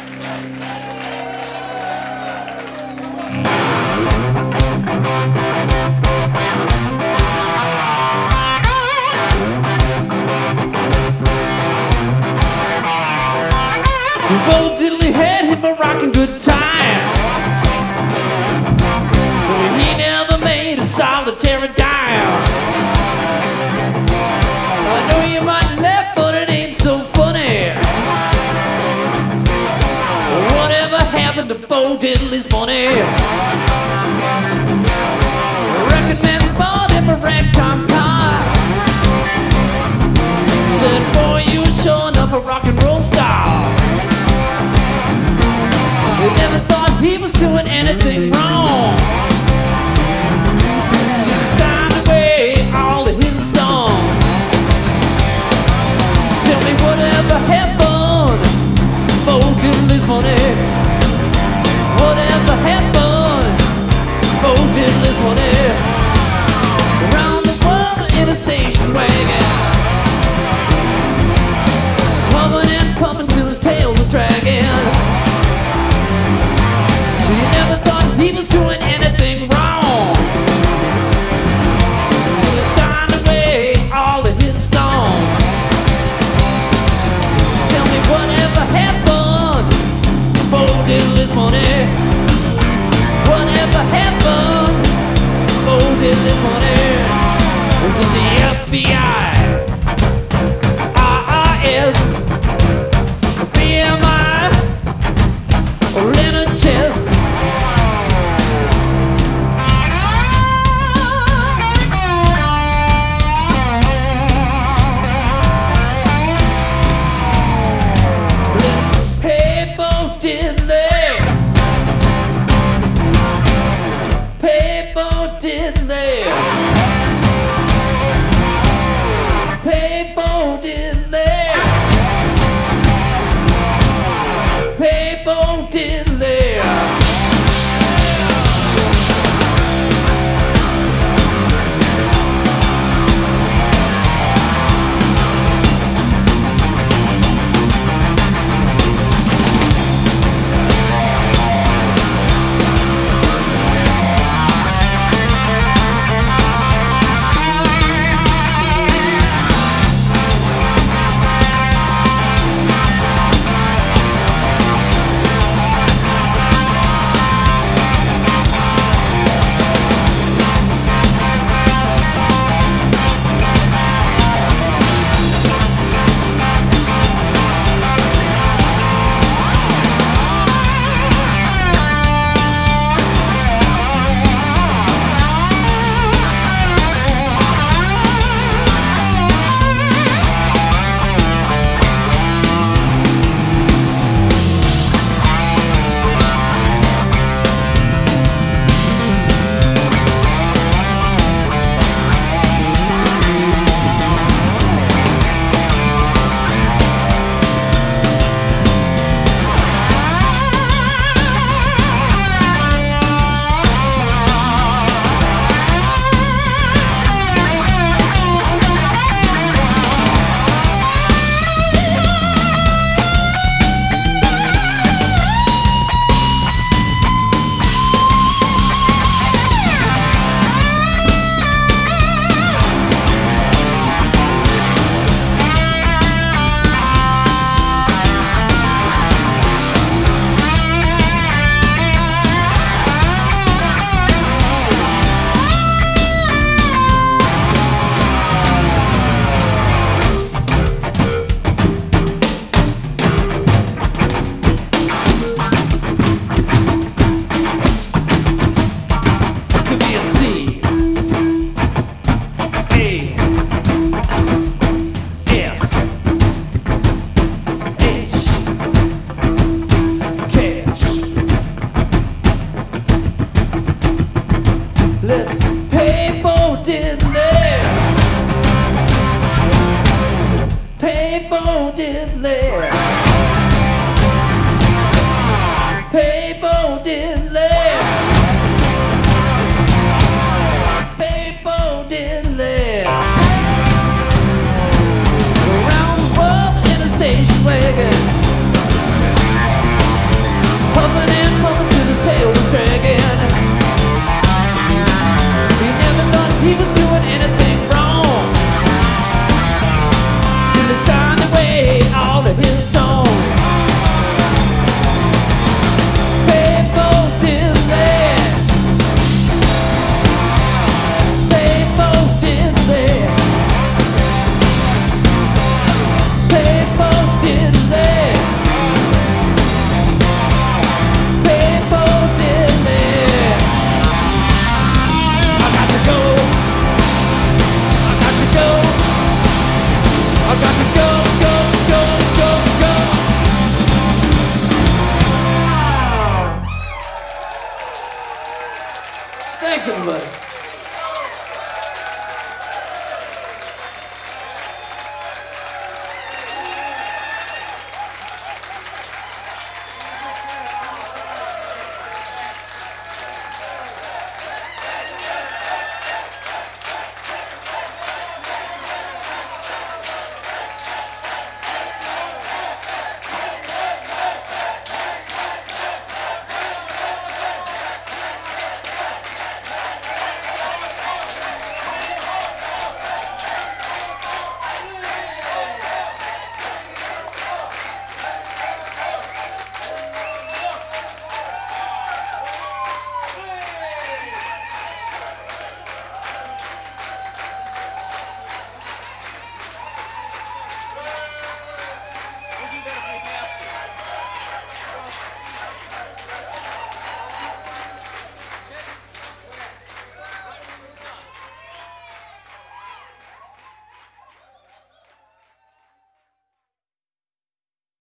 Bo Diddley had him a rockin' good time. He never made a solitary dime. I know you might laugh, but it ain't so funny. Whatever happened to Bo Diddley's money? Record man bought him a ragtime car. Said, boy, you sure enough a rock and roll star. We never thought he was doing anything wrong. Just signed away all of his songs. Tell me whatever happened, Bo Diddley's money. Whatever happened, Bo Diddley's money.